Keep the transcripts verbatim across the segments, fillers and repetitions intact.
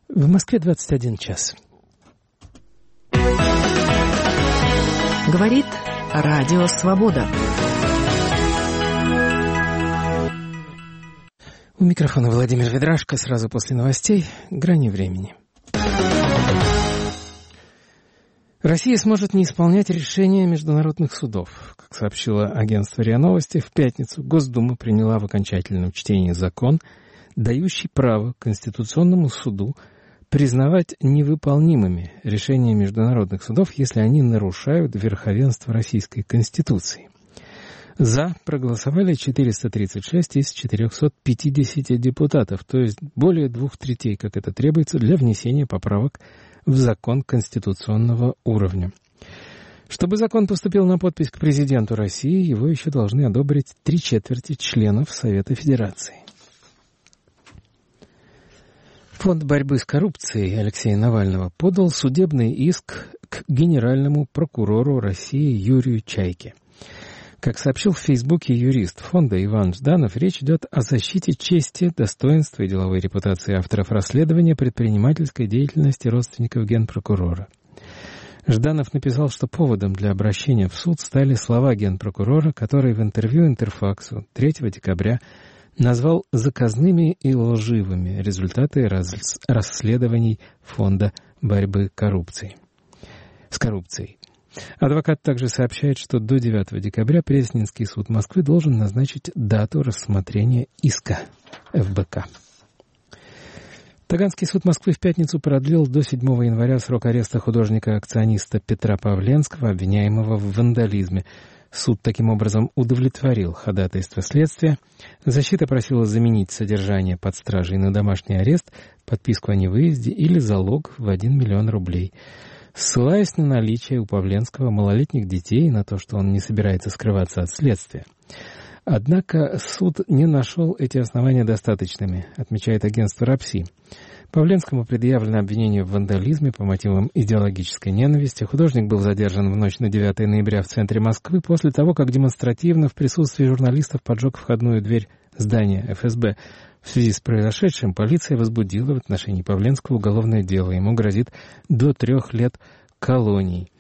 В Москве двадцать один час. Говорит Радио Свобода. У микрофона Владимир Ведрашко. Сразу после новостей «Грани времени». Россия сможет не исполнять решения международных судов. Как сообщило агентство РИА Новости, в пятницу Госдума приняла в окончательном чтении закон, дающий право Конституционному суду признавать невыполнимыми решения международных судов, если они нарушают верховенство Российской Конституции. «За» проголосовали четыреста тридцать шесть из четырехсот пятидесяти депутатов, то есть более двух третей, как это требуется для внесения поправок в закон конституционного уровня. Чтобы закон поступил на подпись к президенту России, его еще должны одобрить три четверти членов Совета Федерации. Фонд борьбы с коррупцией Алексея Навального подал судебный иск к генеральному прокурору России Юрию Чайке. Как сообщил в Фейсбуке юрист фонда Иван Жданов, речь идет о защите чести, достоинства и деловой репутации авторов расследования предпринимательской деятельности родственников генпрокурора. Жданов написал, что поводом для обращения в суд стали слова генпрокурора, который в интервью Интерфаксу третьего декабря назвал заказными и лживыми результаты рас... расследований Фонда борьбы коррупции. с коррупцией. Адвокат также сообщает, что до девятого декабря Пресненский суд Москвы должен назначить дату рассмотрения иска эф бэ ка. Таганский суд Москвы в пятницу продлил до седьмого января срок ареста художника-акциониста Петра Павленского, обвиняемого в вандализме. Суд таким образом удовлетворил ходатайство следствия. Защита просила заменить содержание под стражей на домашний арест, подписку о невыезде или залог в один миллион рублей. Ссылаясь на наличие у Павленского малолетних детей и на то, что он не собирается скрываться от следствия. Однако суд не нашел эти основания достаточными, отмечает агентство РАПСИ. Павленскому предъявлено обвинение в вандализме по мотивам идеологической ненависти. Художник был задержан в ночь на девятое ноября в центре Москвы после того, как демонстративно в присутствии журналистов поджег входную дверь здания эф эс бэ. В связи с произошедшим полиция возбудила в отношении Павленского уголовное дело. Ему грозит до трех лет колонии.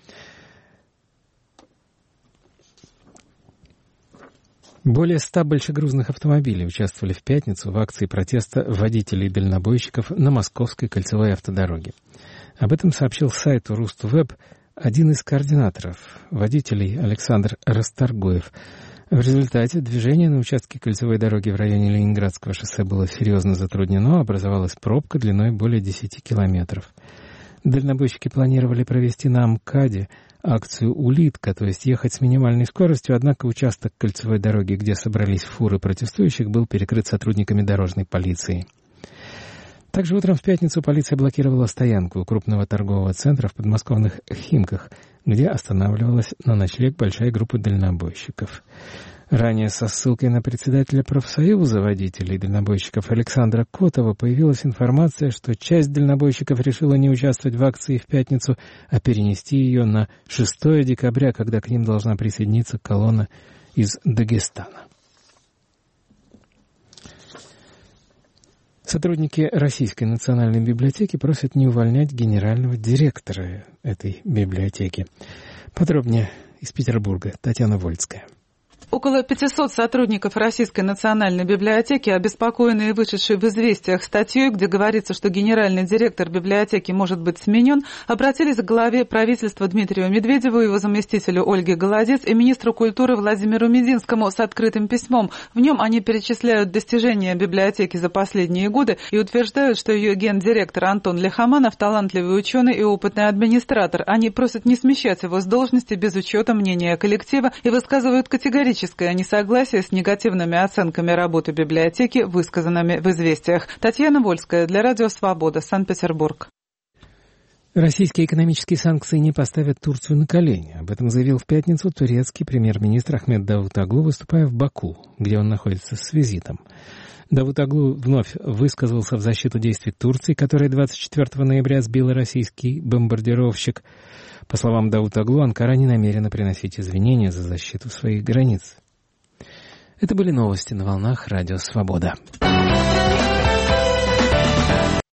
Более ста большегрузных автомобилей участвовали в пятницу в акции протеста водителей-дальнобойщиков на Московской кольцевой автодороге. Об этом сообщил сайту Руствеб один из координаторов водителей Александр Расторгуев. В результате движение на участке кольцевой дороги в районе Ленинградского шоссе было серьезно затруднено, образовалась пробка длиной более десяти километров. Дальнобойщики планировали провести на МКАДе акцию «Улитка», то есть ехать с минимальной скоростью, однако участок кольцевой дороги, где собрались фуры протестующих, был перекрыт сотрудниками дорожной полиции. Также утром в пятницу полиция блокировала стоянку у крупного торгового центра в подмосковных Химках, где останавливалась на ночлег большая группа дальнобойщиков. Ранее со ссылкой на председателя профсоюза водителей дальнобойщиков Александра Котова появилась информация, что часть дальнобойщиков решила не участвовать в акции в пятницу, а перенести ее на шестого декабря, когда к ним должна присоединиться колонна из Дагестана. Сотрудники Российской национальной библиотеки просят не увольнять генерального директора этой библиотеки. Подробнее из Петербурга Татьяна Вольская. Около пятисот сотрудников Российской национальной библиотеки, обеспокоенные вышедшей в «Известиях» статьей, где говорится, что генеральный директор библиотеки может быть сменен, обратились к главе правительства Дмитрию Медведеву, его заместителю Ольге Голодец и министру культуры Владимиру Мединскому с открытым письмом. В нем они перечисляют достижения библиотеки за последние годы и утверждают, что ее гендиректор Антон Лихоманов талантливый ученый и опытный администратор. Они просят не смещать его с должности без учета мнения коллектива и высказывают категорическое несогласие с негативными оценками работы библиотеки, высказанными в «Известиях». Татьяна Вольская для Радио Свобода, Санкт-Петербург. Российские экономические санкции не поставят Турцию на колени. Об этом заявил в пятницу турецкий премьер-министр Ахмед Давутоглу, выступая в Баку, где он находится с визитом. Давутоглу вновь высказался в защиту действий Турции, которая двадцать четвёртого ноября сбила российский бомбардировщик. По словам Давутоглу, Анкара не намерена приносить извинения за защиту своих границ. Это были новости на волнах Радио Свобода.